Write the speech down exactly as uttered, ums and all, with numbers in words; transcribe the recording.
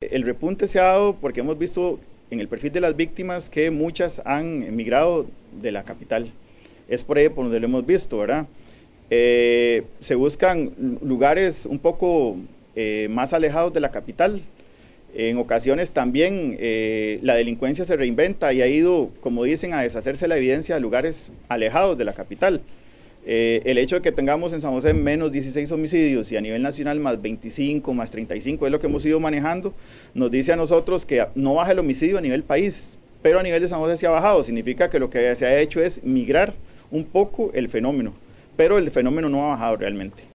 el repunte se ha dado porque hemos visto en el perfil de las víctimas que muchas han emigrado de la capital. Es por ahí por donde lo hemos visto, ¿verdad? Eh, se buscan lugares un poco eh, más alejados de la capital. En ocasiones también eh, la delincuencia se reinventa y ha ido, como dicen, a deshacerse la evidencia a lugares alejados de la capital. Eh, el hecho de que tengamos en San José menos dieciséis homicidios y a nivel nacional más veinticinco, más treinta y cinco, es lo que hemos ido manejando, nos dice a nosotros que no baja el homicidio a nivel país, pero a nivel de San José se ha bajado. Significa que lo que se ha hecho es migrar un poco el fenómeno, pero el fenómeno no ha bajado realmente.